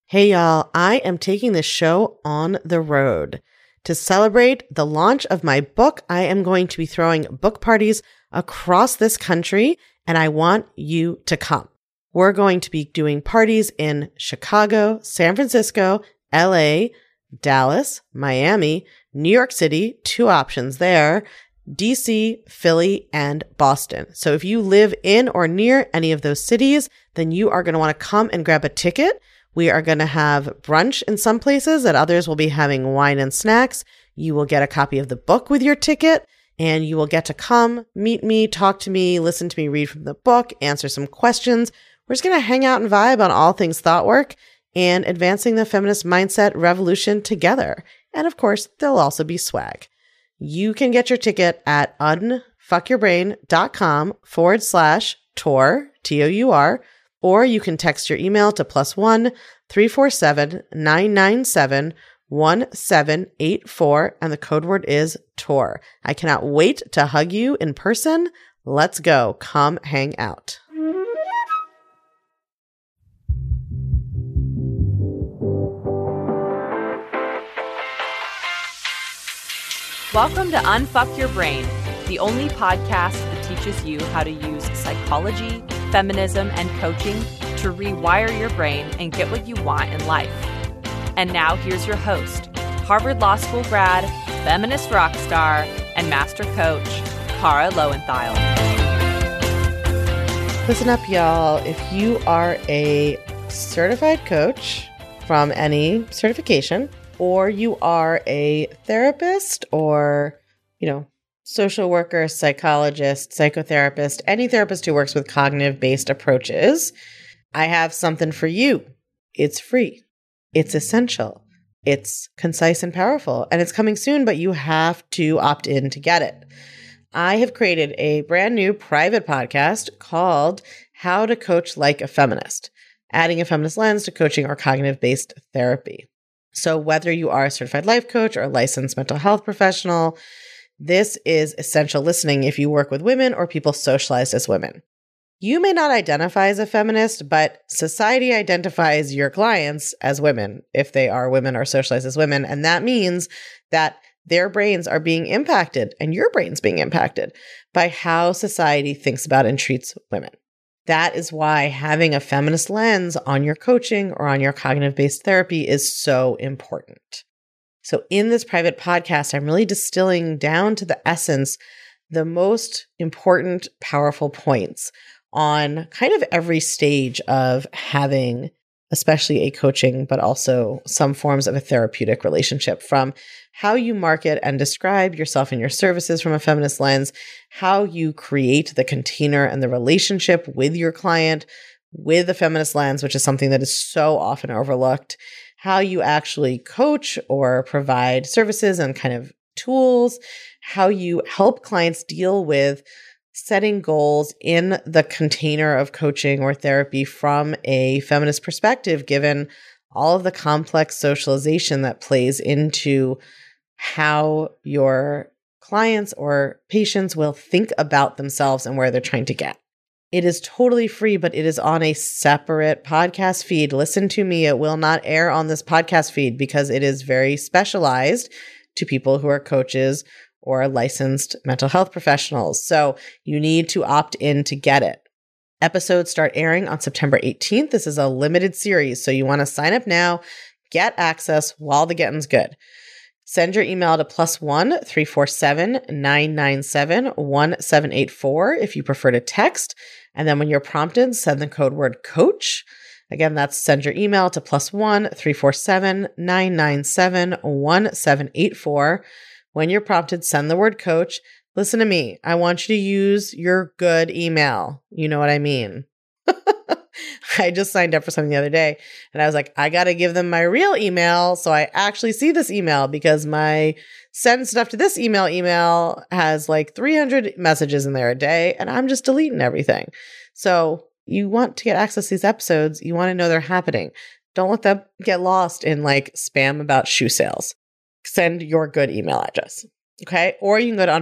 Hey y'all, I am taking this show on the road. To celebrate the launch of my book, I am going to be throwing book parties across this country, and I want you to come. We're going to be doing parties in Chicago, San Francisco, LA, Dallas, Miami, New York City, 2 options there, DC, Philly, and Boston. So if you live in or near any of those cities, then you are going to want to come and grab a ticket. We are going to have brunch in some places, at others we'll be having wine and snacks. You will get a copy of the book with your ticket, and you will get to come, meet me, talk to me, listen to me read from the book, answer some questions. We're just going to hang out and vibe on all things thought work and advancing the feminist mindset revolution together. And of course, there'll also be swag. You can get your ticket at unfuckyourbrain.com/tour, T-O-U-R, or you can text your email to +1 347 997 1784, and the code word is TOUR. I cannot wait to hug you in person. Let's go. Come hang out. Welcome to Unfuck Your Brain, the only podcast that teaches you how to use psychology, feminism, and coaching to rewire your brain and get what you want in life. And now here's your host, Harvard Law School grad, feminist rock star, and master coach, Kara Loewentheil. Listen up, y'all. If you are a certified coach from any certification, or you are a therapist or, social worker, psychologist, psychotherapist, any therapist who works with cognitive-based approaches, I have something for you. It's free. It's essential. It's concise and powerful. And it's coming soon, but you have to opt in to get it. I have created a brand new private podcast called How to Coach Like a Feminist, adding a feminist lens to coaching or cognitive-based therapy. So whether you are a certified life coach or a licensed mental health professional, this is essential listening if you work with women or people socialized as women. You may not identify as a feminist, but society identifies your clients as women if they are women or socialized as women. And that means that their brains are being impacted and your brain's being impacted by how society thinks about and treats women. That is why having a feminist lens on your coaching or on your cognitive-based therapy is so important. So in this private podcast, I'm really distilling down to the essence the most important, powerful points on kind of every stage of having, especially a coaching, but also some forms of a therapeutic relationship, from how you market and describe yourself and your services from a feminist lens, how you create the container and the relationship with your client with a feminist lens, which is something that is so often overlooked, how you actually coach or provide services and kind of tools, how you help clients deal with setting goals in the container of coaching or therapy from a feminist perspective, given all of the complex socialization that plays into how your clients or patients will think about themselves and where they're trying to get. It is totally free, but it is on a separate podcast feed. Listen to me. It will not air on this podcast feed because it is very specialized to people who are coaches or licensed mental health professionals. So you need to opt in to get it. Episodes start airing on September 18th. This is a limited series, so you want to sign up now, get access while the getting's good. Send your email to +1 347 997 1784 if you prefer to text. And then when you're prompted, send the code word COACH. Again, that's send your email to +1 347 997 1784. When you're prompted, send the word COACH. Listen to me. I want you to use your good email. You know what I mean? I just signed up for something the other day and I was like, I got to give them my real email so I actually see this email, because my send stuff to this email has like 300 messages in there a day and I'm just deleting everything. So you want to get access to these episodes. You want to know they're happening. Don't let them get lost in like spam about shoe sales. Send your good email address. Okay. Or you can go to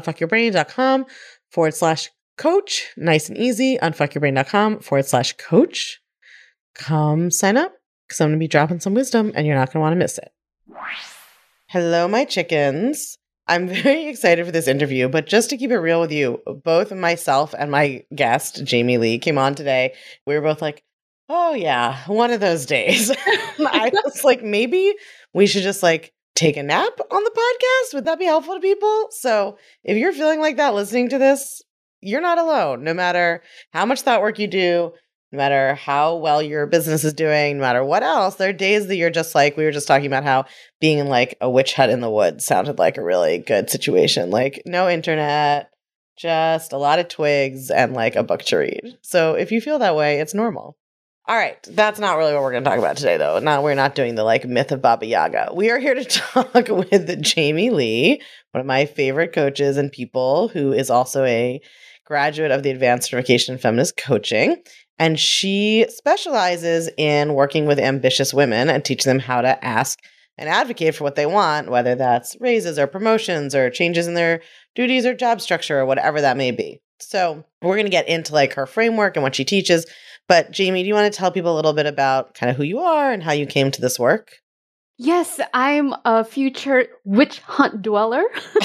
unfuckyourbrain.com/coach. Nice and easy. Unfuckyourbrain.com/coach. Come sign up. because I'm going to be dropping some wisdom and you're not going to want to miss it. Hello, my chickens. I'm very excited for this interview, but just to keep it real with you, both myself and my guest, Jamie Lee, came on today. We were both like, oh yeah, one of those days. I was like, maybe we should just like take a nap on the podcast. Would that be helpful to people? So if you're feeling like that listening to this, you're not alone. No matter how much thought work you do, no matter how well your business is doing, no matter what else, there are days that you're just like, we were just talking about how being in like a witch hut in the woods sounded like a really good situation. Like no internet, just a lot of twigs and like a book to read. So if you feel that way, it's normal. All right. That's not really what we're going to talk about today, though. We're not doing the like myth of Baba Yaga. We are here to talk with Jamie Lee, one of my favorite coaches and people who is also a graduate of the Advanced Certification in Feminist Coaching. And she specializes in working with ambitious women and teaching them how to ask and advocate for what they want, whether that's raises or promotions or changes in their duties or job structure or whatever that may be. So we're going to get into like her framework and what she teaches. But Jamie, do you want to tell people a little bit about kind of who you are and how you came to this work? Yes, I'm a future witch hunt dweller.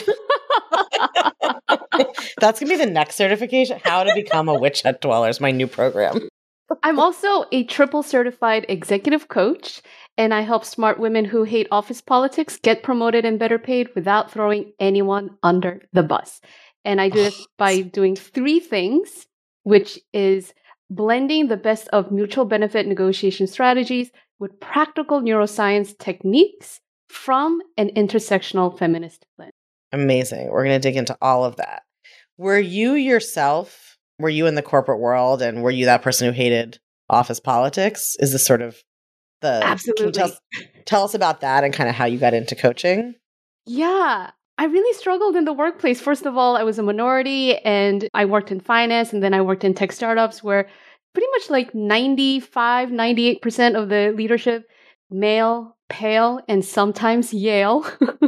That's going to be the next certification, How to Become a Witch Hunt Dweller is my new program. I'm also a triple certified executive coach, and I help smart women who hate office politics get promoted and better paid without throwing anyone under the bus. And I do this by doing 3 things, which is blending the best of mutual benefit negotiation strategies with practical neuroscience techniques from an intersectional feminist lens. Amazing. We're going to dig into all of that. Were you in the corporate world and were you that person who hated office politics? Is this sort of the... Absolutely. Can you tell us about that and kind of how you got into coaching? Yeah. I really struggled in the workplace. First of all, I was a minority and I worked in finance and then I worked in tech startups where pretty much like 95, 98% of the leadership, male, pale, and sometimes Yale.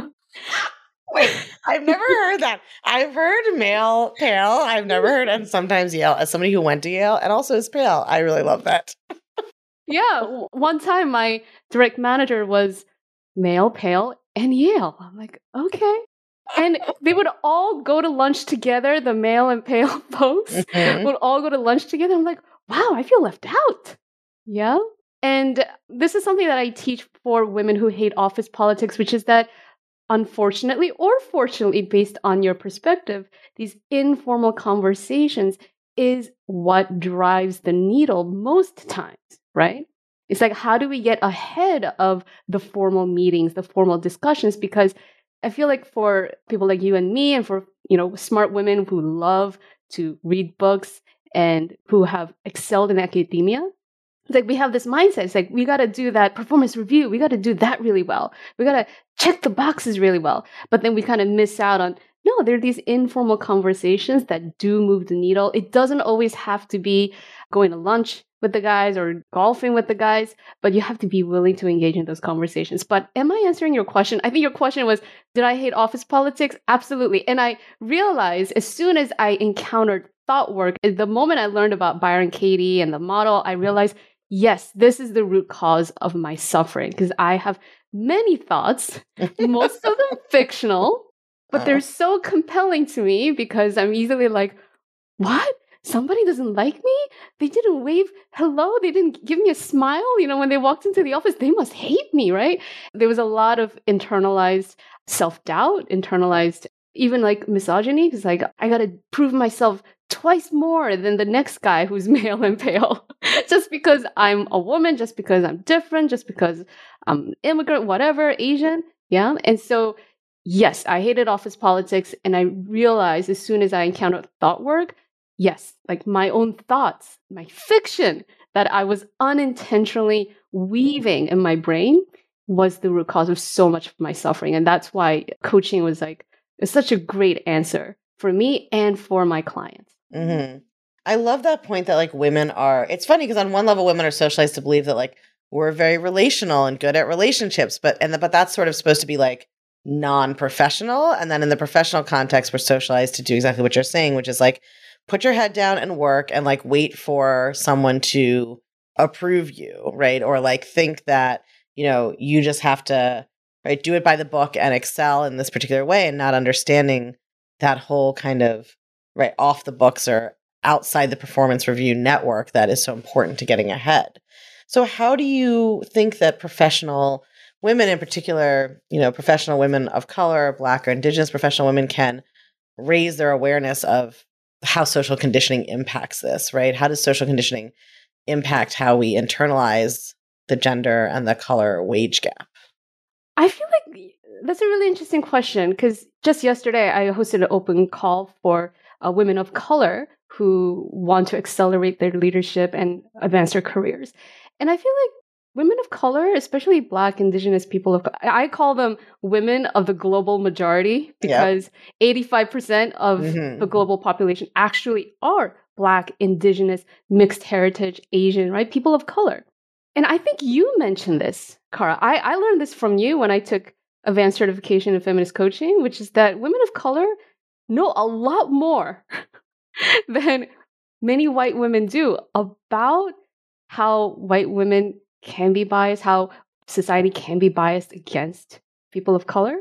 Wait, I've never heard that. I've heard male, pale. I've never heard and sometimes Yale. As somebody who went to Yale and also is pale, I really love that. Yeah. One time my direct manager was male, pale, and Yale. I'm like, okay. And they would all go to lunch together. The male and pale folks would all go to lunch together. I'm like, wow, I feel left out. Yeah. And this is something that I teach for women who hate office politics, which is that unfortunately or fortunately, based on your perspective, these informal conversations is what drives the needle most times, right? It's like, how do we get ahead of the formal meetings, the formal discussions? Because I feel like for people like you and me and for, smart women who love to read books and who have excelled in academia, it's like we have this mindset. It's like, we got to do that performance review. We got to do that really well. We got to check the boxes really well. But then we kind of miss out on, no, there are these informal conversations that do move the needle. It doesn't always have to be going to lunch with the guys or golfing with the guys, but you have to be willing to engage in those conversations. But am I answering your question? I think your question was, did I hate office politics? Absolutely. And I realized as soon as I encountered thought work, the moment I learned about Byron Katie and the model, I realized, yes, this is the root cause of my suffering because I have many thoughts, most of them fictional, but they're so compelling to me because I'm easily like, what? Somebody doesn't like me? They didn't wave hello? They didn't give me a smile? When they walked into the office, they must hate me, right? There was a lot of internalized self-doubt, internalized even like misogyny, because like, I got to prove myself twice more than the next guy who's male and pale. Just because I'm a woman, just because I'm different, just because I'm immigrant, whatever, Asian. Yeah. And so, yes, I hated office politics. And I realized as soon as I encountered thought work, yes, like my own thoughts, my fiction that I was unintentionally weaving in my brain was the root cause of so much of my suffering. And that's why coaching was like, it's such a great answer for me and for my clients. Mm-hmm. I love that point that like women are, it's funny because on one level, women are socialized to believe that like we're very relational and good at relationships, but that's sort of supposed to be like non-professional. And then in the professional context, we're socialized to do exactly what you're saying, which is like, put your head down and work and like wait for someone to approve you, right? Or like think that, you just have to, right, do it by the book and excel in this particular way, and not understanding that whole kind of, right, off the books or outside the performance review network that is so important to getting ahead. So how do you think that professional women, in particular, professional women of color, Black or Indigenous professional women, can raise their awareness of how social conditioning impacts this, right? How does social conditioning impact how we internalize the gender and the color wage gap? I feel like that's a really interesting question, because just yesterday I hosted an open call for women of color who want to accelerate their leadership and advance their careers. And I feel like women of color, especially Black, Indigenous people of color, I call them women of the global majority, because 85% of the global population actually are Black, Indigenous, mixed heritage, Asian, right? People of color. And I think you mentioned this, Cara. I learned this from you when I took advanced certification in feminist coaching, which is that women of color know a lot more than many white women do about how white women can be biased, how society can be biased against people of color.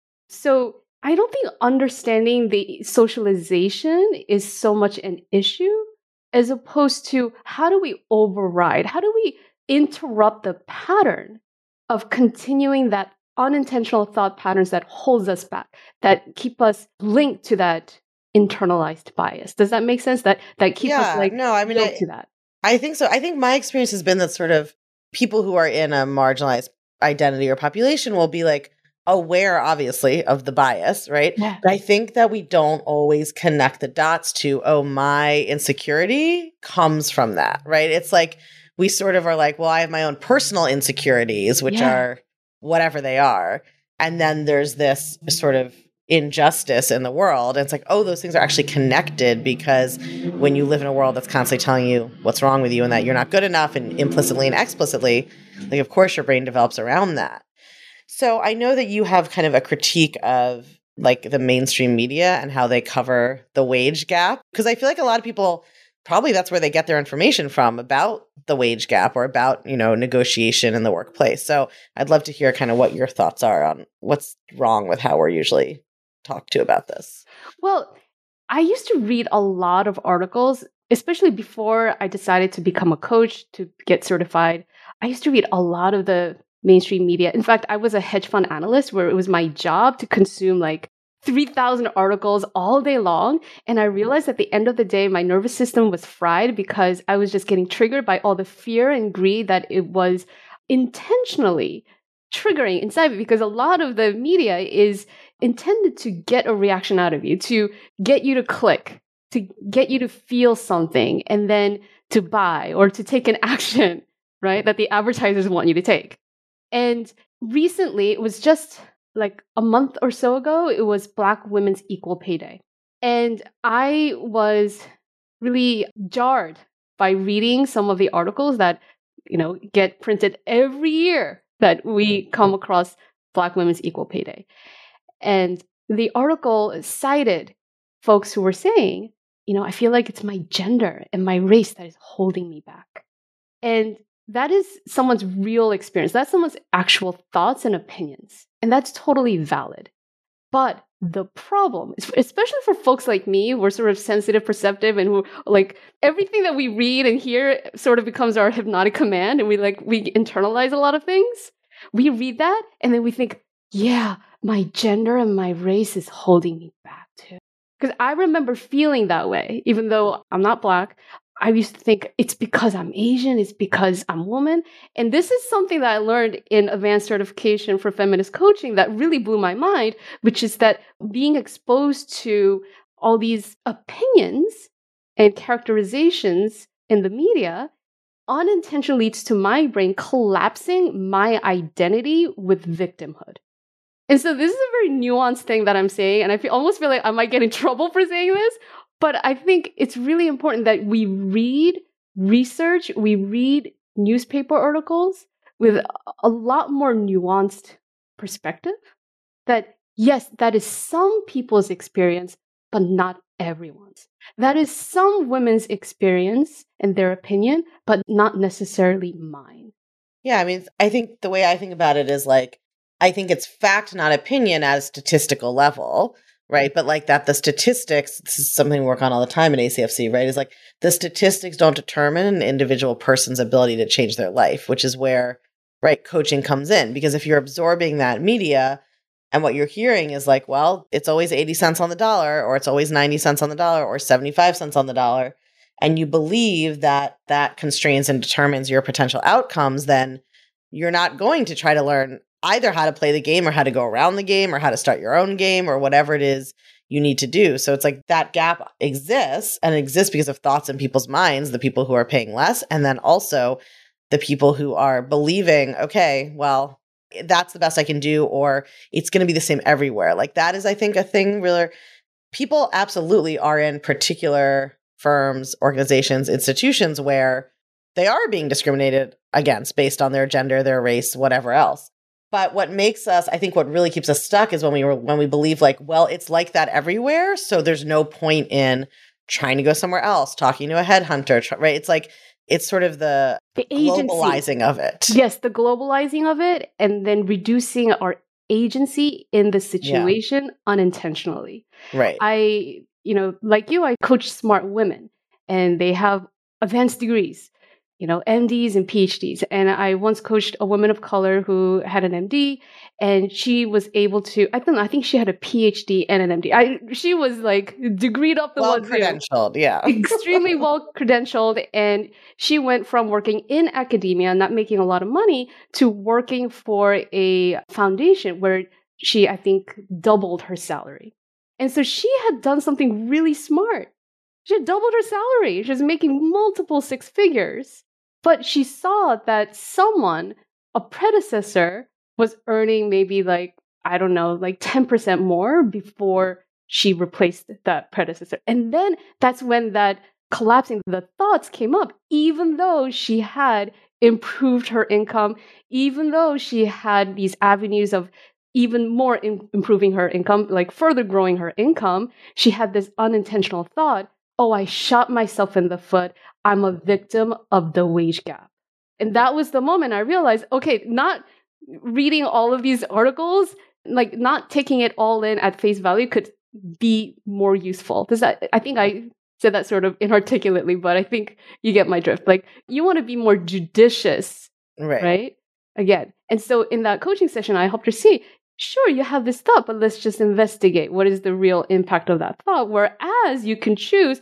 So I don't think understanding the socialization is so much an issue, as opposed to how do we override, how do we interrupt the pattern of continuing that unintentional thought patterns that holds us back, that keep us linked to that internalized bias. Does that make sense? That keep us linked to that. I think so. I think my experience has been that sort of people who are in a marginalized identity or population will be like aware, obviously, of the bias, right? Yeah. But I think that we don't always connect the dots to, oh, my insecurity comes from that, right? It's like we sort of are like, well, I have my own personal insecurities, which are whatever they are. And then there's this sort of injustice in the world. And it's like, oh, those things are actually connected, because when you live in a world that's constantly telling you what's wrong with you and that you're not good enough, and implicitly and explicitly, like, of course, your brain develops around that. So I know that you have kind of a critique of like the mainstream media and how they cover the wage gap, because I feel like a lot of people, probably that's where they get their information from about the wage gap or about, negotiation in the workplace. So I'd love to hear kind of what your thoughts are on what's wrong with how we're usually talked to about this. Well, I used to read a lot of articles, especially before I decided to become a coach, to get certified. I used to read a lot of the mainstream media. In fact, I was a hedge fund analyst where it was my job to consume like 3,000 articles all day long. And I realized at the end of the day, my nervous system was fried, because I was just getting triggered by all the fear and greed that it was intentionally triggering inside me, because a lot of the media is intended to get a reaction out of you, to get you to click, to get you to feel something, and then to buy or to take an action, right, that the advertisers want you to take. And recently, it was just like a month or so ago, it was Black Women's Equal Pay Day. And I was really jarred by reading some of the articles that, get printed every year that we come across Black Women's Equal Pay Day. And the article cited folks who were saying, I feel like it's my gender and my race that is holding me back. And that is someone's real experience. That's someone's actual thoughts and opinions. And that's totally valid. But the problem, especially for folks like me, who are sort of sensitive, perceptive, and who like everything that we read and hear sort of becomes our hypnotic command, and we internalize a lot of things. We read that and then we think, yeah, my gender and my race is holding me back too. Because I remember feeling that way, even though I'm not Black. I used to think it's because I'm Asian, it's because I'm woman. And this is something that I learned in advanced certification for feminist coaching that really blew my mind, which is that being exposed to all these opinions and characterizations in the media unintentionally leads to my brain collapsing my identity with victimhood. And so this is a very nuanced thing that I'm saying, and I almost feel like I might get in trouble for saying this, but I think it's really important that we read research, we read newspaper articles with a lot more nuanced perspective. That, yes, that is some people's experience, but not everyone's. That is some women's experience and their opinion, but not necessarily mine. Yeah, I mean, I think the way I think about it is like, I think it's fact, not opinion at a statistical level, right? But like that the statistics, this is something we work on all the time in ACFC, right? Is like the statistics don't determine an individual person's ability to change their life, which is where, right, coaching comes in. Because if you're absorbing that media and what you're hearing is like, well, it's always 80 cents on the dollar, or it's always 90 cents on the dollar, or 75 cents on the dollar, and you believe that that constrains and determines your potential outcomes, then you're not going to try to learn either how to play the game or how to go around the game or how to start your own game or whatever it is you need to do. So it's like that gap exists, and it exists because of thoughts in people's minds, the people who are paying less, and then also the people who are believing, okay, well, that's the best I can do, or it's going to be the same everywhere. Like that is, I think, a thing where people absolutely are in particular firms, organizations, institutions where they are being discriminated against based on their gender, their race, whatever else. But what makes us, I think what really keeps us stuck is when we believe like, well, it's like that everywhere, so there's no point in trying to go somewhere else, talking to a headhunter, right? It's like, it's sort of the globalizing of it. Yes, the globalizing of it, and then reducing our agency in the situation unintentionally. Right. Like you, I coach smart women, and they have advanced degrees, MDs and PhDs. And I once coached a woman of color who had an MD, and she was able to, I think she had a PhD and an MD. She was like degreed up the well-credentialed, yeah. Extremely well-credentialed. And she went from working in academia, not making a lot of money, to working for a foundation where she, I think, doubled her salary. And so she had done something really smart. She had doubled her salary. She was making multiple six figures. But she saw that someone, a predecessor, was earning maybe like 10% more before she replaced that predecessor. And then that's when that collapsing the thoughts came up, even though she had improved her income, even though she had these avenues of even more improving her income, like further growing her income, she had this unintentional thought, oh, I shot myself in the foot. I'm a victim of the wage gap. And that was the moment I realized, okay, not reading all of these articles, like not taking it all in at face value could be more useful. I think I said that sort of inarticulately, but I think you get my drift. Like you want to be more judicious, right? Again. And so in that coaching session, I helped her see, sure, you have this thought, but let's just investigate. What is the real impact of that thought? Whereas you can choose,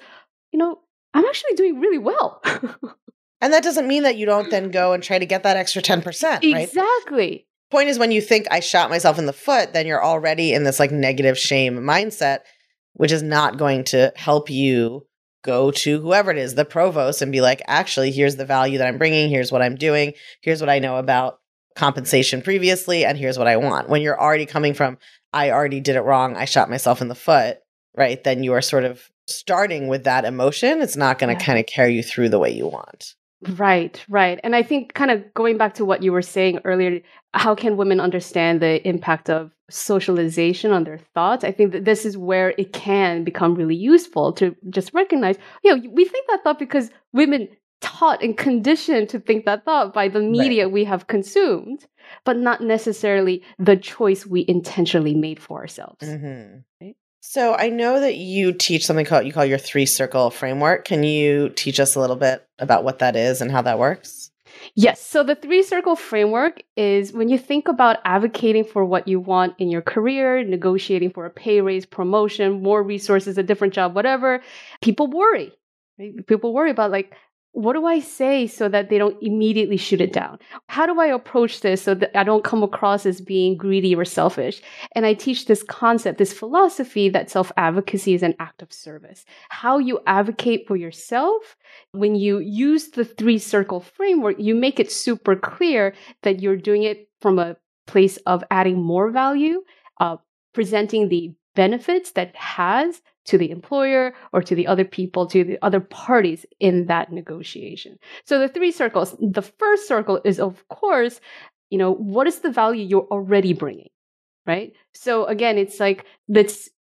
I'm actually doing really well. And that doesn't mean that you don't then go and try to get that extra 10%, right? Exactly. Point is, when you think I shot myself in the foot, then you're already in this like negative shame mindset, which is not going to help you go to whoever it is, the provost, and be like, actually, here's the value that I'm bringing. Here's what I'm doing. Here's what I know about compensation previously. And here's what I want. When you're already coming from, I already did it wrong, I shot myself in the foot, right? Then you are sort of starting with that emotion. It's not going to kind of carry you through the way you want. Right. And I think kind of going back to what you were saying earlier, how can women understand the impact of socialization on their thoughts? I think that this is where it can become really useful to just recognize, we think that thought because women taught and conditioned to think that thought by the media we have consumed, but not necessarily the choice we intentionally made for ourselves. Mm-hmm. Right? So I know that you teach something you call your 3-circle framework. Can you teach us a little bit about what that is and how that works? Yes. So the 3-circle framework is when you think about advocating for what you want in your career, negotiating for a pay raise, promotion, more resources, a different job, whatever, people worry. Right? People worry about what do I say so that they don't immediately shoot it down? How do I approach this so that I don't come across as being greedy or selfish? And I teach this concept, this philosophy that self-advocacy is an act of service. How you advocate for yourself, when you use the 3-circle framework, you make it super clear that you're doing it from a place of adding more value, presenting the benefits that it has to the employer or to the other people, to the other parties in that negotiation. So the 3 circles, the first circle is, of course, what is the value you're already bringing, right? So again, it's like, let's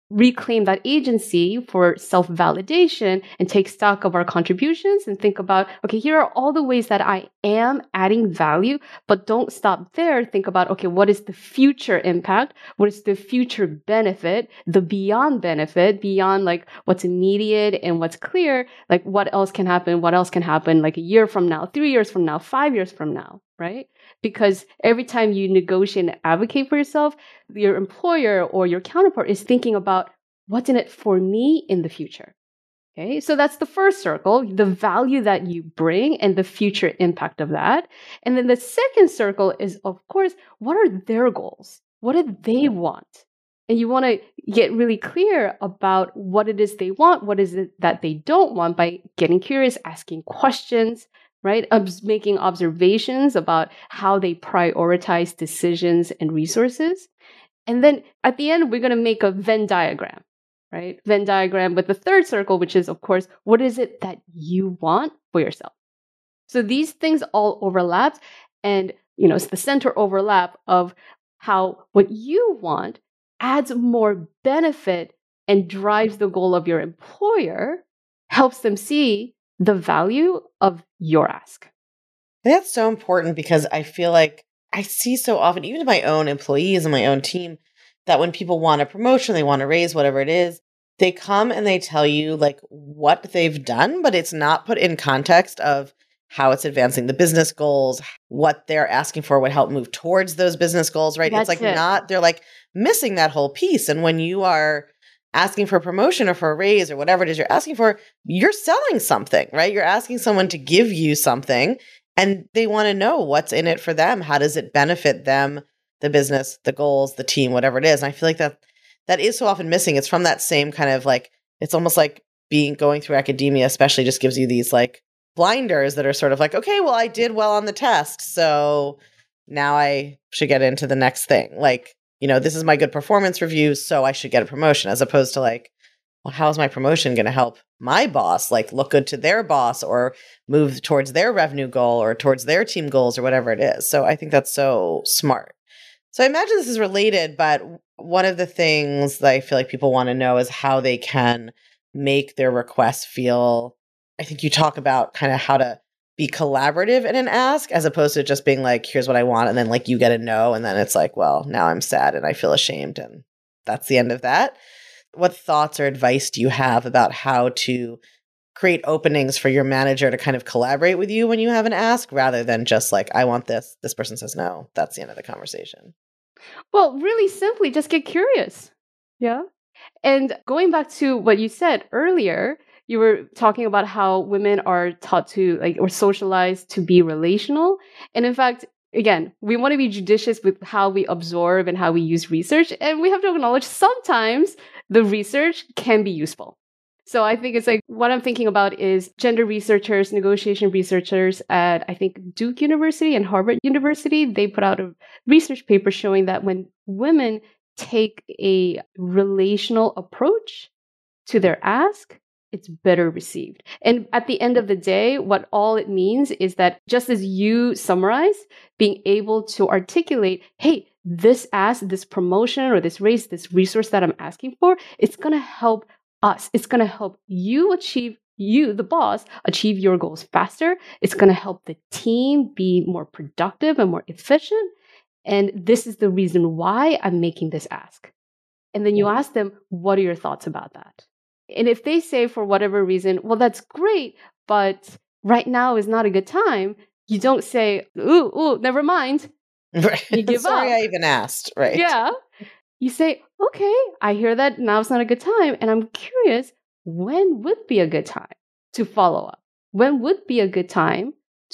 reclaim that agency for self-validation and take stock of our contributions and think about, okay, here are all the ways that I am adding value, but don't stop there. Think about, okay, what is the future impact? What is the future benefit, the beyond benefit, beyond like what's immediate and what's clear, like what else can happen, like a year from now, 3 years from now, 5 years from now, right? Because every time you negotiate and advocate for yourself, your employer or your counterpart is thinking about what's in it for me in the future. Okay, so that's the first circle, the value that you bring and the future impact of that. And then the second circle is, of course, what are their goals? What do they want? And you want to get really clear about what it is they want, what is it that they don't want by getting curious, asking questions, right? Making observations about how they prioritize decisions and resources. And then at the end, we're going to make a Venn diagram, right? Venn diagram with the third circle, which is, of course, what is it that you want for yourself? So these things all overlap. And, it's the center overlap of how what you want adds more benefit and drives the goal of your employer, helps them see the value of your ask. That's so important because I feel like I see so often, even to my own employees and my own team, that when people want a promotion, they want a raise, whatever it is, they come and they tell you like what they've done, but it's not put in context of how it's advancing the business goals, what they're asking for would help move towards those business goals, right? That's it's like they're like missing that whole piece. And when you are asking for a promotion or for a raise or whatever it is you're asking for, you're selling something, right? You're asking someone to give you something and they want to know what's in it for them. How does it benefit them, the business, the goals, the team, whatever it is. And I feel like that is so often missing. It's from that same kind of like, it's almost like going through academia, especially just gives you these like blinders that are sort of like, okay, well, I did well on the test. So now I should get into the next thing. Like, this is my good performance review, so I should get a promotion, as opposed to like, well, how is my promotion going to help my boss like look good to their boss or move towards their revenue goal or towards their team goals or whatever it is. So I think that's so smart. So I imagine this is related, but one of the things that I feel like people want to know is how they can make their requests feel. I think you talk about kind of how to be collaborative in an ask, as opposed to just being like, here's what I want. And then like you get a no. And then it's like, well, now I'm sad and I feel ashamed. And that's the end of that. What thoughts or advice do you have about how to create openings for your manager to kind of collaborate with you when you have an ask, rather than just like, I want this person says no, that's the end of the conversation? Well, really simply, just get curious. Yeah. And going back to what you said earlier, you were talking about how women are taught to or socialized to be relational. And in fact, again, we want to be judicious with how we absorb and how we use research. And we have to acknowledge sometimes the research can be useful. So I think it's like what I'm thinking about is gender researchers, negotiation researchers at, I think, Duke University and Harvard University. They put out a research paper showing that when women take a relational approach to their ask, it's better received. And at the end of the day, what all it means is that just as you summarize, being able to articulate, hey, this ask, this promotion or this raise, this resource that I'm asking for, it's going to help us. It's going to help you achieve, the boss, achieve your goals faster. It's going to help the team be more productive and more efficient. And this is the reason why I'm making this ask. And then you ask them, what are your thoughts about that? And if they say for whatever reason, well, that's great, but right now is not a good time, you don't say, ooh, never mind. Right. You give Sorry, up. I even asked. Right. Yeah. You say, okay, I hear that now's not a good time. And I'm curious, when would be a good time to follow up? When would be a good time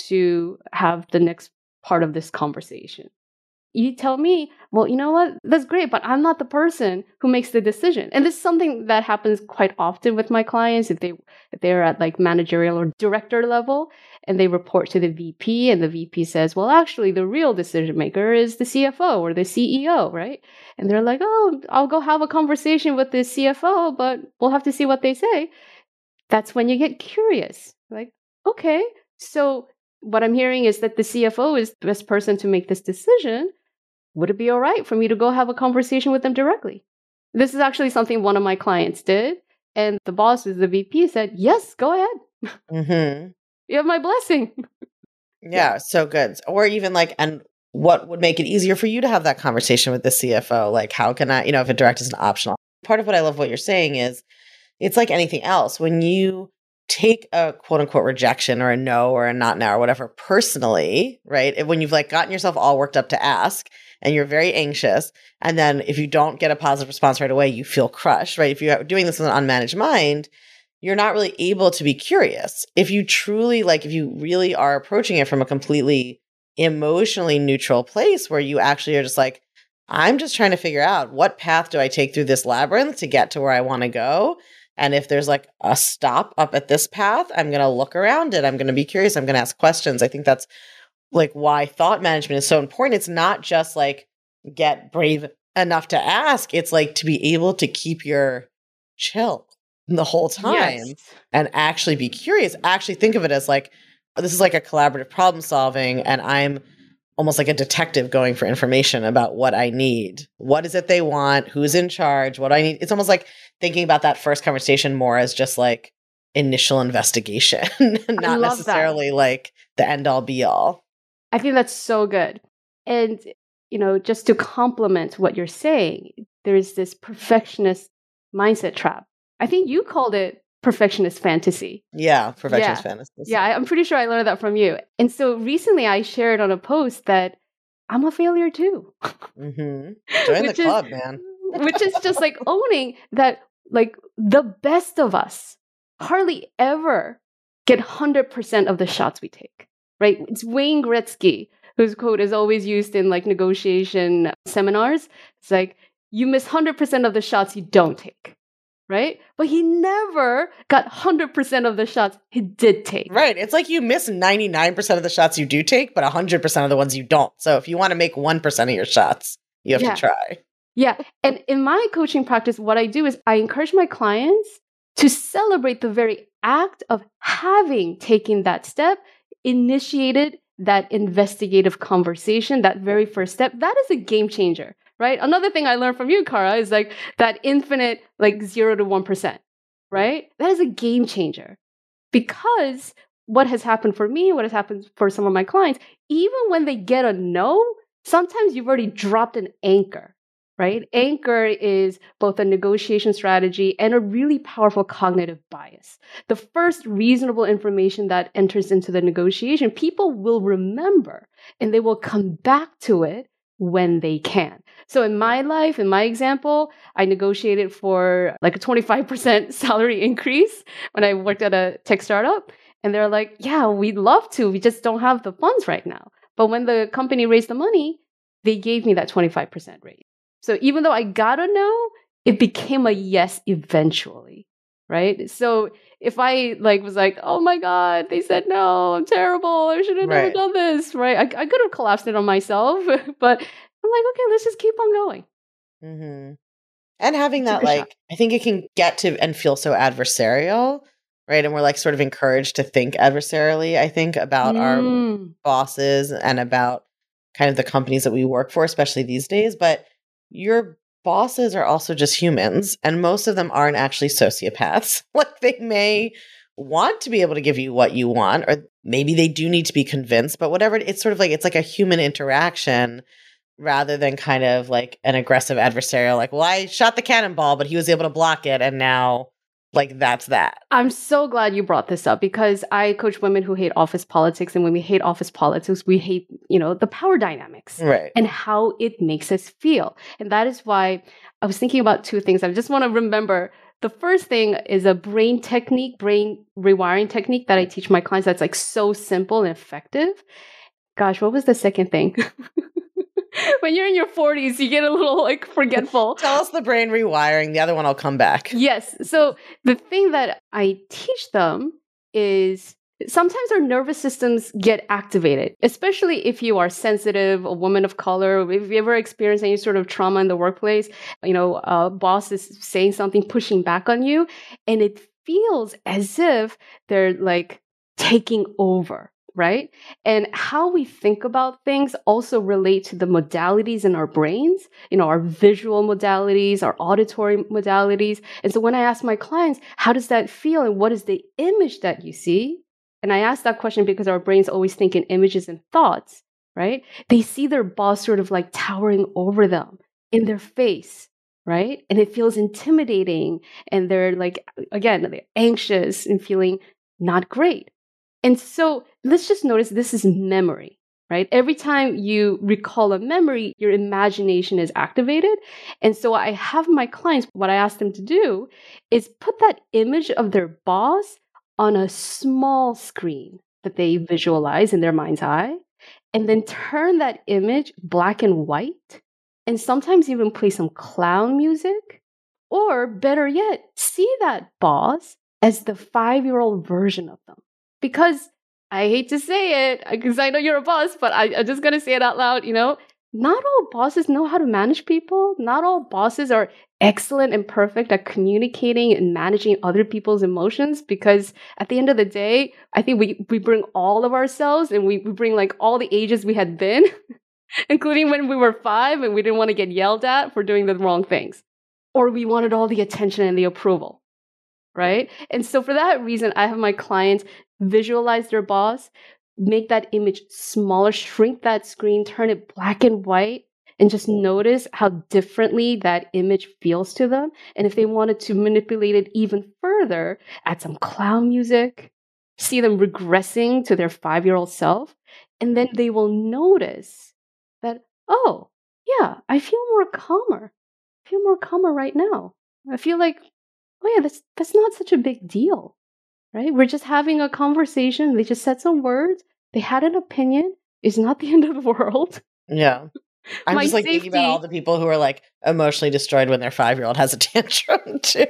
to have the next part of this conversation? You tell me, well, you know what? That's great, but I'm not the person who makes the decision. And this is something that happens quite often with my clients if they're at like managerial or director level and they report to the VP and the VP says, well, actually the real decision maker is the CFO or the CEO, right? And they're like, oh, I'll go have a conversation with the CFO, but we'll have to see what they say. That's when you get curious. Like, okay, so what I'm hearing is that the CFO is the best person to make this decision. Would it be all right for me to go have a conversation with them directly? This is actually something one of my clients did. And the boss, the VP, said, yes, go ahead. Mm-hmm. You have my blessing. Yeah, so good. Or even like, and what would make it easier for you to have that conversation with the CFO? Like, how can I, if a direct is an optional. Part of what I love what you're saying is it's like anything else. When you take a quote unquote rejection or a no or a not now or whatever personally, right? When you've like gotten yourself all worked up to ask and you're very anxious, and then if you don't get a positive response right away, you feel crushed, right? If you're doing this with an unmanaged mind, you're not really able to be curious. If you truly if you really are approaching it from a completely emotionally neutral place where you actually are just like, I'm just trying to figure out what path do I take through this labyrinth to get to where I want to go. And if there's like a stop up at this path, I'm going to look around it. I'm going to be curious. I'm going to ask questions. I think that's like why thought management is so important. It's not just like get brave enough to ask. It's like to be able to keep your chill the whole time and actually be curious. Actually think of it as like, this is like a collaborative problem solving, and I'm almost like a detective going for information about what I need. What is it they want? Who's in charge? What I need? It's almost like thinking about that first conversation more as just like initial investigation, not necessarily like the end all be all. I think that's so good. And, just to complement what you're saying, there's this perfectionist mindset trap. I think you called it perfectionist fantasy. Yeah, perfectionist fantasy. Yeah, I'm pretty sure I learned that from you. And so recently I shared on a post that I'm a failure too. Mm-hmm. Join the club, man. Which is just like owning that like the best of us hardly ever get 100% of the shots we take, right? It's Wayne Gretzky, whose quote is always used in like negotiation seminars. It's like, you miss 100% of the shots you don't take. Right? But he never got 100% of the shots he did take. Right. It's like you miss 99% of the shots you do take, but 100% of the ones you don't. So if you want to make 1% of your shots, you have to try. Yeah. And in my coaching practice, what I do is I encourage my clients to celebrate the very act of having taken that step, initiated that investigative conversation, that very first step. That is a game changer. Right? Another thing I learned from you, Kara, is like that infinite, like 0 to 1%, right? That is a game changer. Because what has happened for me, what has happened for some of my clients, even when they get a no, sometimes you've already dropped an anchor, right? Anchor is both a negotiation strategy and a really powerful cognitive bias. The first reasonable information that enters into the negotiation, people will remember and they will come back to it when they can. So in my life, in my example, I negotiated for like a 25% salary increase when I worked at a tech startup. And they're like, yeah, we'd love to. We just don't have the funds right now. But when the company raised the money, they gave me that 25% raise. So even though I got a no, it became a yes eventually, right? So if I was like, oh my God, they said no, I'm terrible. I should have never done this, right? I could have collapsed it on myself, but I'm like, okay, let's just keep on going. Mm-hmm. And having that, I think it can get to and feel so adversarial, right? And we're like sort of encouraged to think adversarially, I think, about our bosses and about kind of the companies that we work for, especially these days. But your bosses are also just humans, and most of them aren't actually sociopaths. Like they may want to be able to give you what you want, or maybe they do need to be convinced, but whatever, it's sort of like, it's like a human interaction rather than kind of like an aggressive adversarial, like, well, I shot the cannonball, but he was able to block it. And now like, that's that. I'm so glad you brought this up because I coach women who hate office politics. And when we hate office politics, we hate, the power dynamics and how it makes us feel. And that is why I was thinking about two things. I just want to remember. The first thing is a brain rewiring technique that I teach my clients that's like so simple and effective. Gosh, what was the second thing? When you're in your 40s, you get a little like forgetful. Tell us the brain rewiring. The other one will come back. Yes. So the thing that I teach them is sometimes our nervous systems get activated, especially if you are sensitive, a woman of color, if you ever experience any sort of trauma in the workplace, a boss is saying something, pushing back on you, and it feels as if they're like taking over. right? And how we think about things also relate to the modalities in our brains, our visual modalities, our auditory modalities. And so when I ask my clients, how does that feel and what is the image that you see? And I ask that question because our brains always think in images and thoughts, right? They see their boss sort of like towering over them in their face, right? And it feels intimidating. And they're like, again, they're anxious and feeling not great. And so let's just notice this is memory, right? Every time you recall a memory, your imagination is activated. And so I have my clients, what I ask them to do is put that image of their boss on a small screen that they visualize in their mind's eye, and then turn that image black and white, and sometimes even play some clown music, or better yet, see that boss as the 5-year-old version of them. Because I hate to say it, because I know you're a boss, but I'm just going to say it out loud, not all bosses know how to manage people. Not all bosses are excellent and perfect at communicating and managing other people's emotions, because at the end of the day, I think we bring all of ourselves, and we bring like all the ages we had been, including when we were 5 and we didn't want to get yelled at for doing the wrong things, or we wanted all the attention and the approval, right? And so for that reason, I have my clients visualize their boss, make that image smaller, shrink that screen, turn it black and white, and just notice how differently that image feels to them. And if they wanted to manipulate it even further, add some clown music, see them regressing to their 5-year-old self, and then they will notice that, oh, yeah, I feel more calmer. I feel more calmer right now. I feel like, oh yeah, that's not such a big deal. Right? We're just having a conversation. They just said some words. They had an opinion. It's not the end of the world. Yeah. I'm just like thinking about all the people who are like emotionally destroyed when their 5-year-old has a tantrum too.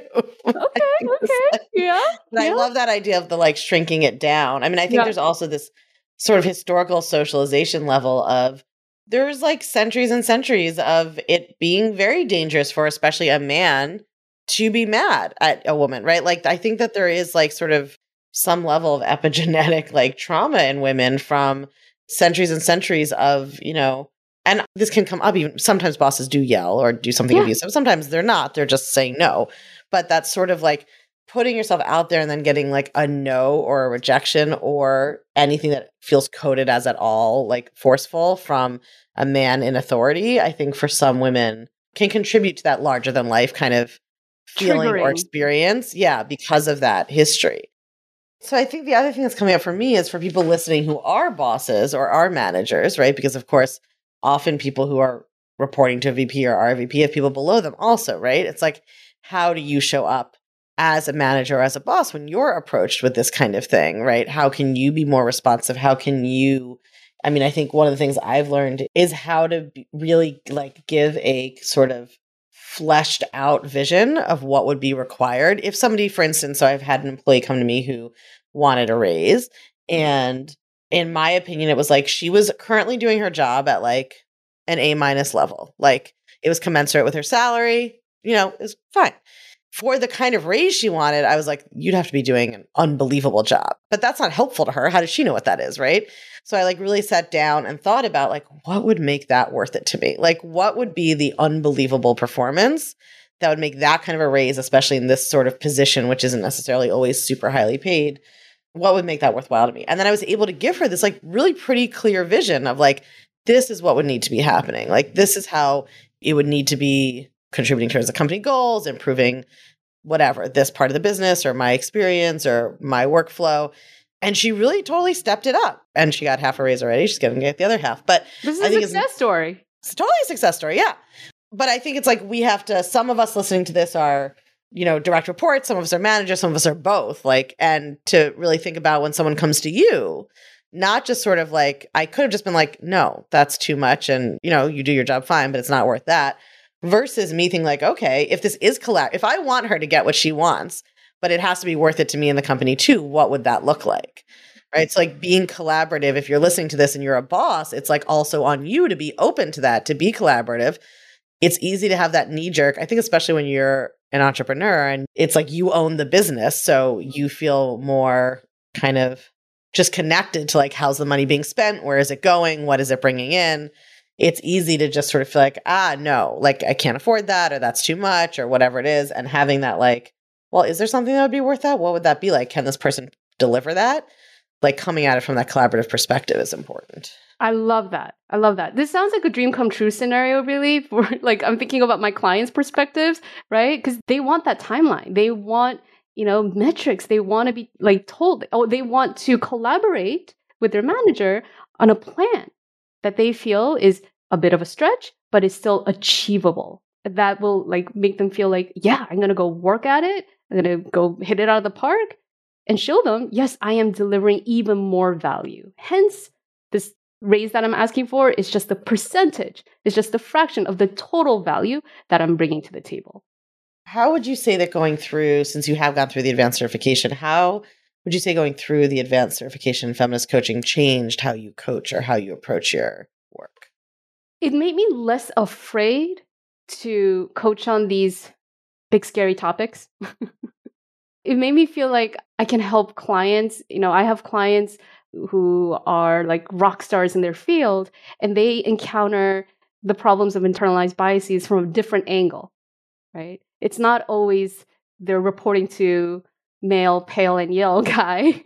Okay. Yeah. But I love that idea of the like shrinking it down. I mean, I think there's also this sort of historical socialization level of there's like centuries and centuries of it being very dangerous for especially a man to be mad at a woman, right? Like, I think that there is like sort of some level of epigenetic like trauma in women from centuries and centuries of, and this can come up even sometimes bosses do yell or do something abusive. Sometimes they're not, they're just saying no. But that's sort of like putting yourself out there and then getting like a no or a rejection or anything that feels coded as at all like forceful from a man in authority, I think for some women can contribute to that larger than life kind of feeling or experience. Yeah, because of that history. So I think the other thing that's coming up for me is for people listening who are bosses or are managers, right? Because of course, often people who are reporting to a VP or are a VP have people below them also, right? It's like, how do you show up as a manager or as a boss when you're approached with this kind of thing, right? How can you be more responsive? How can you, I mean, I think one of the things I've learned is how to really like give a sort of fleshed out vision of what would be required. If somebody, for instance, so I've had an employee come to me who wanted a raise, and in my opinion, it was like she was currently doing her job at like an A- level. Like it was commensurate with her salary, it was fine. For the kind of raise she wanted, I was like, you'd have to be doing an unbelievable job. But that's not helpful to her. How does she know what that is, right? So I like really sat down and thought about like, what would make that worth it to me? Like, what would be the unbelievable performance that would make that kind of a raise, especially in this sort of position, which isn't necessarily always super highly paid? What would make that worthwhile to me? And then I was able to give her this like really pretty clear vision of like, this is what would need to be happening. Like, this is how it would need to be contributing towards the company goals, improving whatever, this part of the business or my experience or my workflow. And she really totally stepped it up. And she got half a raise already. She's going to get the other half. But this is a success story. It's totally a success story. Yeah. But I think it's like we have to, some of us listening to this are, direct reports. Some of us are managers. Some of us are both. Like, and to really think about when someone comes to you, not just sort of like, I could have just been like, no, that's too much. And, you do your job fine, but it's not worth that. Versus me thinking like, okay, if this is if I want her to get what she wants, but it has to be worth it to me and the company too, what would that look like? Right? It's like being collaborative. If you're listening to this and you're a boss, it's like also on you to be open to that, to be collaborative. It's easy to have that knee jerk. I think especially when you're an entrepreneur and it's like you own the business. So you feel more kind of just connected to like, how's the money being spent? Where is it going? What is it bringing in? It's easy to just sort of feel like, no, like I can't afford that, or that's too much, or whatever it is. And having that like, well, is there something that would be worth that? What would that be like? Can this person deliver that? Like coming at it from that collaborative perspective is important. I love that. I love that. This sounds like a dream come true scenario, really. For like, I'm thinking about my clients' perspectives, right? Because they want that timeline. They want, metrics. They want to be like told, they want to collaborate with their manager on a plan that they feel is a bit of a stretch, but is still achievable. That will like make them feel like, yeah, I'm going to go work at it. I'm going to go hit it out of the park and show them, yes, I am delivering even more value. Hence, this raise that I'm asking for is just the percentage. It's just the fraction of the total value that I'm bringing to the table. How would you say that going through, since you have gone through the advanced certification, how would you say going through the advanced certification in feminist coaching changed how you coach or how you approach your work? It made me less afraid to coach on these big, scary topics. It made me feel like I can help clients. I have clients who are like rock stars in their field, and they encounter the problems of internalized biases from a different angle, right? It's not always they're reporting to male, pale, and yell guy,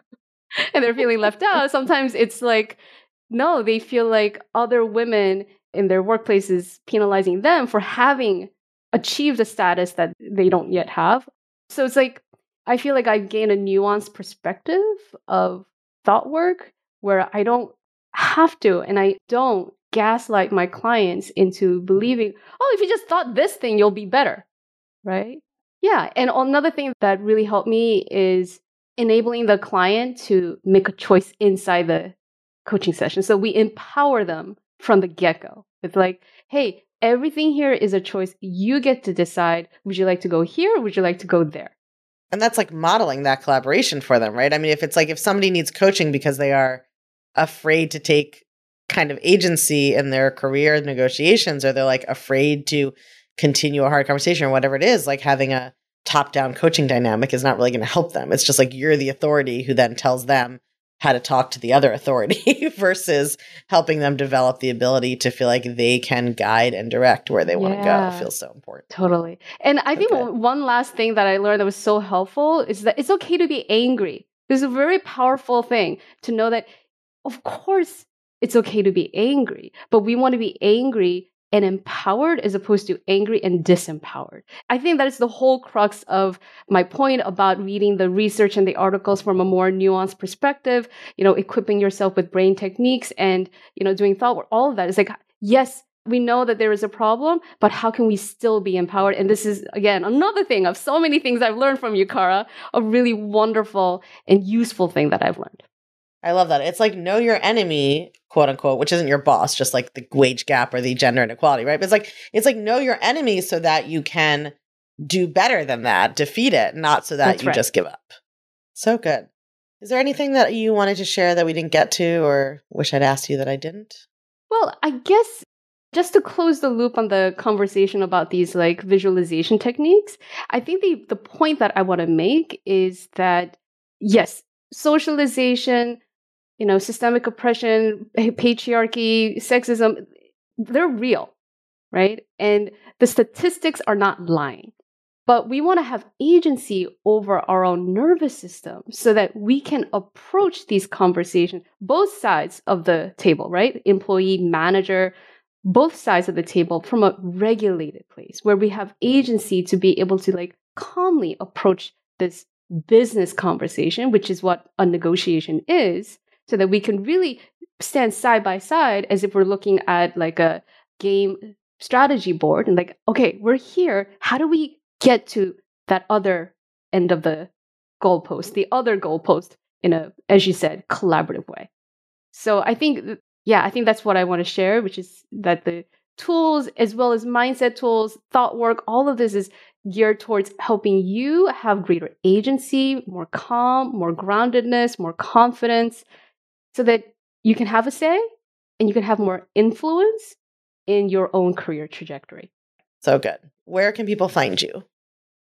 and they're feeling left out. Sometimes it's like, no, they feel like other women in their workplaces penalizing them for having achieved a status that they don't yet have. So it's like, I feel like I've gained a nuanced perspective of thought work where I don't have to, and I don't gaslight my clients into believing, oh, if you just thought this thing, you'll be better, right? Yeah. And another thing that really helped me is enabling the client to make a choice inside the coaching session. So we empower them from the get-go. It's like, hey, everything here is a choice. You get to decide, would you like to go here or would you like to go there? And that's like modeling that collaboration for them, right? I mean, if somebody needs coaching because they are afraid to take kind of agency in their career negotiations, or they're like afraid to continue a hard conversation or whatever it is, like having a top-down coaching dynamic is not really going to help them. It's just like you're the authority who then tells them how to talk to the other authority versus helping them develop the ability to feel like they can guide and direct where they want to go. It feels so important. Totally. And I think one last thing that I learned that was so helpful is that it's okay to be angry. It's a very powerful thing to know that, of course, it's okay to be angry, but we want to be angry and empowered as opposed to angry and disempowered. I think that is the whole crux of my point about reading the research and the articles from a more nuanced perspective, equipping yourself with brain techniques and, doing thought work. All of that is like, yes, we know that there is a problem, but how can we still be empowered? And this is, again, another thing of so many things I've learned from you, Kara, a really wonderful and useful thing that I've learned. I love that. It's like know your enemy, quote unquote, which isn't your boss, just like the wage gap or the gender inequality, right? But it's like know your enemy so that you can do better than that, defeat it, not so that That's you right. just give up. So good. Is there anything that you wanted to share that we didn't get to or wish I'd asked you that I didn't? Well, I guess just to close the loop on the conversation about these like visualization techniques, I think the point that I want to make is that, yes, socialization, systemic oppression, patriarchy, sexism, they're real, right? And the statistics are not lying. But we want to have agency over our own nervous system so that we can approach these conversations, both sides of the table, right? Employee, manager, both sides of the table from a regulated place where we have agency to be able to like calmly approach this business conversation, which is what a negotiation is, so that we can really stand side by side as if we're looking at like a game strategy board and like, okay, we're here. How do we get to that other end of the goalpost, the other goalpost in a, as you said, collaborative way? So I think that's what I want to share, which is that the tools as well as mindset tools, thought work, all of this is geared towards helping you have greater agency, more calm, more groundedness, more confidence, so that you can have a say and you can have more influence in your own career trajectory. So good. Where can people find you?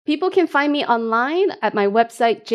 People can find me online at my website,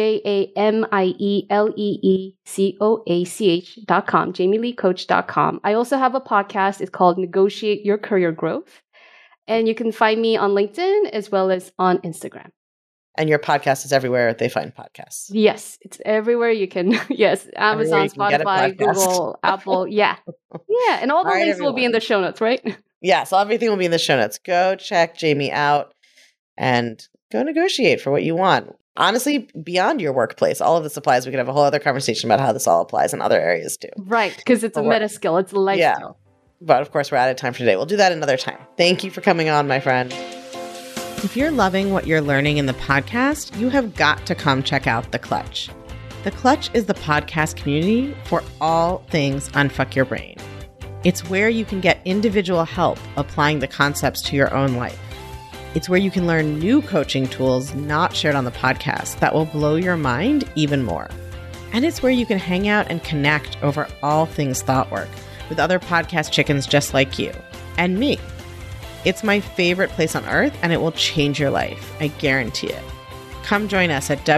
JAMIELEECOACH.com, JamieLeeCoach.com. I also have a podcast. It's called Negotiate Your Career Growth. And you can find me on LinkedIn as well as on Instagram. And your podcast is everywhere they find podcasts. Yes, it's everywhere you can. Yes, Amazon, Spotify, Google, Apple. Yeah. Yeah. And all the links will be in the show notes, right? Yeah. So everything will be in the show notes. Go check Jamie out and go negotiate for what you want. Honestly, beyond your workplace, all of this applies. We could have a whole other conversation about how this all applies in other areas too. Right. Because it's a meta skill. It's a life skill. But of course, we're out of time for today. We'll do that another time. Thank you for coming on, my friend. If you're loving what you're learning in the podcast, you have got to come check out The Clutch. The Clutch is the podcast community for all things Unfuck Your Brain. It's where you can get individual help applying the concepts to your own life. It's where you can learn new coaching tools not shared on the podcast that will blow your mind even more. And it's where you can hang out and connect over all things thought work with other podcast chickens just like you and me. It's my favorite place on earth, and it will change your life. I guarantee it. Come join us at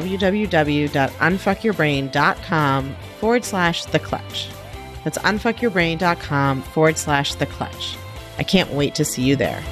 www.unfuckyourbrain.com/The Clutch. That's unfuckyourbrain.com/The Clutch. I can't wait to see you there.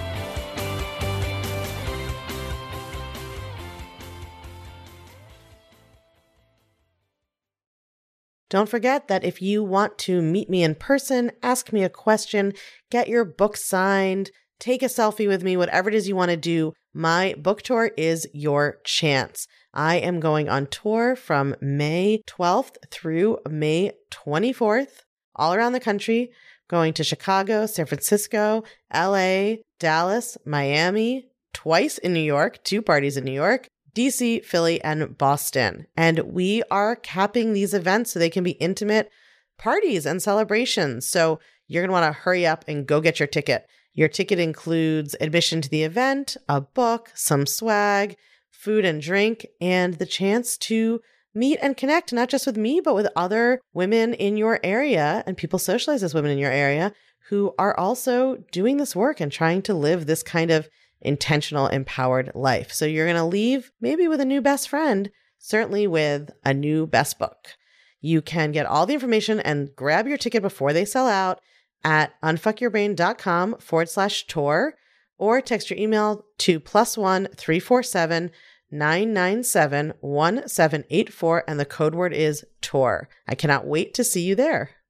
Don't forget that if you want to meet me in person, ask me a question, get your book signed, take a selfie with me, whatever it is you want to do, my book tour is your chance. I am going on tour from May 12th through May 24th, all around the country, going to Chicago, San Francisco, LA, Dallas, Miami, twice in New York, 2 parties in New York, DC, Philly, and Boston. And we are capping these events so they can be intimate parties and celebrations. So you're going to want to hurry up and go get your ticket. Your ticket includes admission to the event, a book, some swag, food and drink, and the chance to meet and connect, not just with me, but with other women in your area and people socialized as women in your area who are also doing this work and trying to live this kind of intentional, empowered life. So you're going to leave maybe with a new best friend, certainly with a new best book. You can get all the information and grab your ticket before they sell out at unfuckyourbrain.com/tour or text your email to +1 347 997 1784 and the code word is tour. I cannot wait to see you there.